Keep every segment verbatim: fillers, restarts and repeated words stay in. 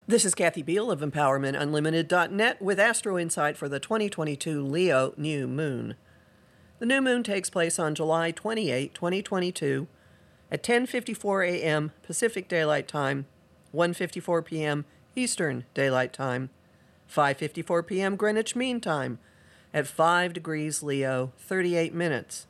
This is Kathy Beal of Empowerment Unlimited dot net with Astro Insight for the twenty twenty-two Leo New Moon. The new moon takes place on July twenty-eighth, twenty twenty-two at ten fifty-four a.m. Pacific Daylight Time, one fifty-four p.m. Eastern Daylight Time, five fifty-four p.m. Greenwich Mean Time at five degrees Leo, thirty-eight minutes.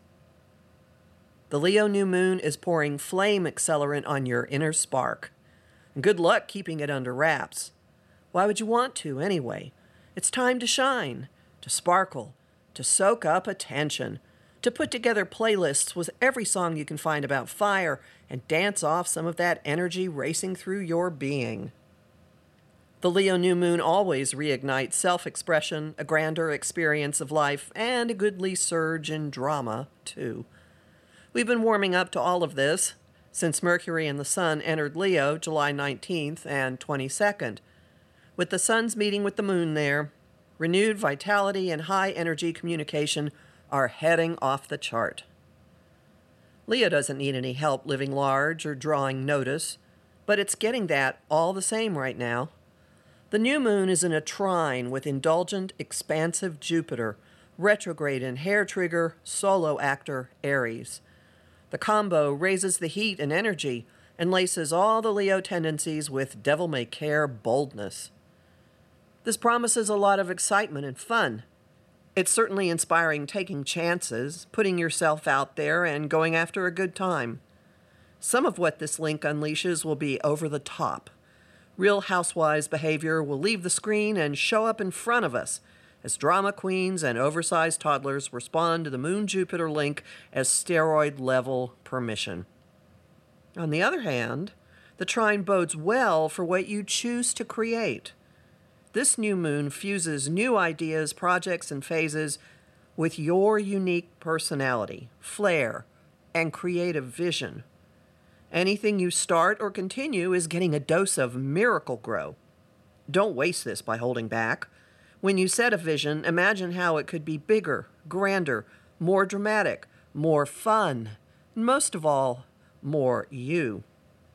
The Leo new moon is pouring flame accelerant on your inner spark. Good luck keeping it under wraps. Why would you want to, anyway? It's time to shine, to sparkle, to soak up attention, to put together playlists with every song you can find about fire and dance off some of that energy racing through your being. The Leo new moon always reignites self-expression, a grander experience of life, and a goodly surge in drama, too. We've been warming up to all of this since Mercury and the Sun entered Leo July nineteenth and twenty-second. With the Sun's meeting with the Moon there, renewed vitality and high-energy communication are heading off the chart. Leo doesn't need any help living large or drawing notice, but it's getting that all the same right now. The new moon is in a trine with indulgent, expansive Jupiter, retrograde in hair-trigger, solo actor Aries. The combo raises the heat and energy and laces all the Leo tendencies with devil-may-care boldness. This promises a lot of excitement and fun. It's certainly inspiring taking chances, putting yourself out there, and going after a good time. Some of what this link unleashes will be over the top. Real Housewives behavior will leave the screen and show up in front of us as drama queens and oversized toddlers respond to the Moon-Jupiter link as steroid-level permission. On the other hand, the trine bodes well for what you choose to create. This new moon fuses new ideas, projects, and phases with your unique personality, flair, and creative vision. Anything you start or continue is getting a dose of miracle grow. Don't waste this by holding back. When you set a vision, imagine how it could be bigger, grander, more dramatic, more fun, and most of all, more you.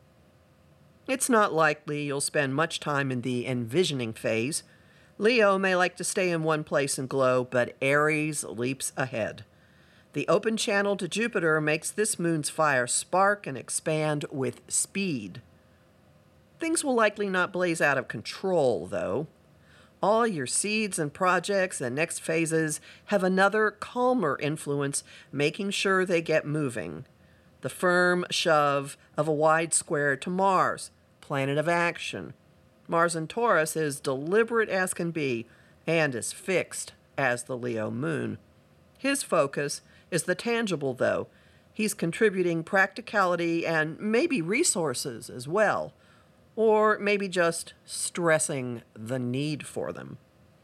It's not likely you'll spend much time in the envisioning phase. Leo may like to stay in one place and glow, but Aries leaps ahead. The open channel to Jupiter makes this moon's fire spark and expand with speed. Things will likely not blaze out of control, though. All your seeds and projects and next phases have another calmer influence, making sure they get moving. The firm shove of a wide square to Mars, planet of action. Mars in Taurus is deliberate as can be and as fixed as the Leo moon. His focus is the tangible, though. He's contributing practicality and maybe resources as well. Or maybe just stressing the need for them.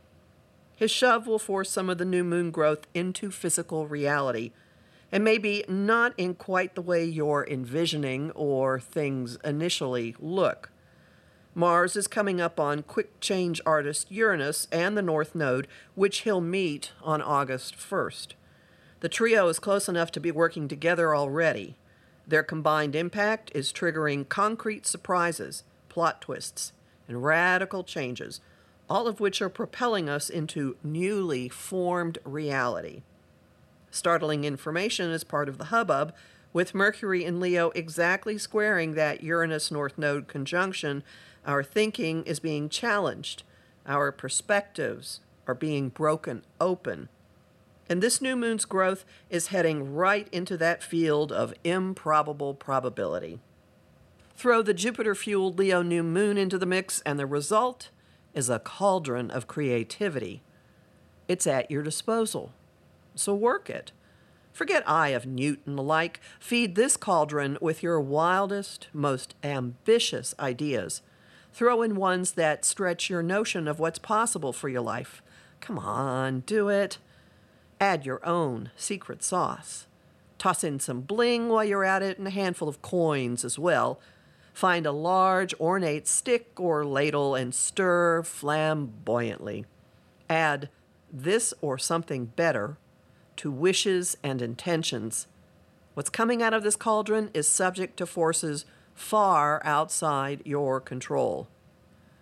His shove will force some of the new moon growth into physical reality, and maybe not in quite the way you're envisioning or things initially look. Mars is coming up on quick change artist Uranus and the North Node, which he'll meet on August first. The trio is close enough to be working together already. Their combined impact is triggering concrete surprises, plot twists, and radical changes, all of which are propelling us into newly formed reality. Startling information is part of the hubbub, with Mercury in Leo exactly squaring that Uranus-North Node conjunction. Our thinking is being challenged. Our perspectives are being broken open. And this new moon's growth is heading right into that field of improbable probability. Throw the Jupiter-fueled Leo new moon into the mix, and the result is a cauldron of creativity. It's at your disposal, so work it. Forget Eye of Newt and the like. Feed this cauldron with your wildest, most ambitious ideas. Throw in ones that stretch your notion of what's possible for your life. Come on, do it. Add your own secret sauce. Toss in some bling while you're at it and a handful of coins as well. Find a large, ornate stick or ladle and stir flamboyantly. Add this or something better to wishes and intentions. What's coming out of this cauldron is subject to forces far outside your control.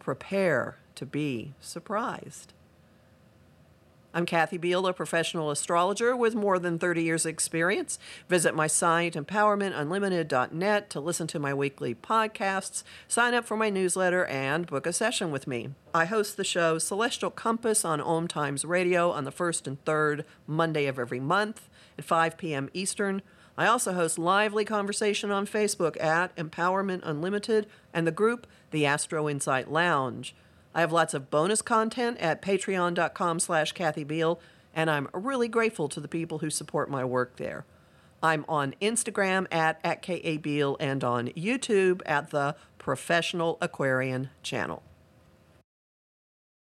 prepare to be surprised. I'm Kathy Beal, a professional astrologer with more than thirty years' experience. Visit my site, empowerment unlimited dot net, to listen to my weekly podcasts, sign up for my newsletter, and book a session with me. I host the show Celestial Compass on Om Times Radio on the first and third Monday of every month at five p.m. Eastern. I also host lively conversation on Facebook at Empowerment Unlimited and the group The Astro Insight Lounge. I have lots of bonus content at patreon.com slash Kathy Beal, and I'm really grateful to the people who support my work there. I'm on Instagram at, at K A Beal and on YouTube at the Professional Aquarian Channel.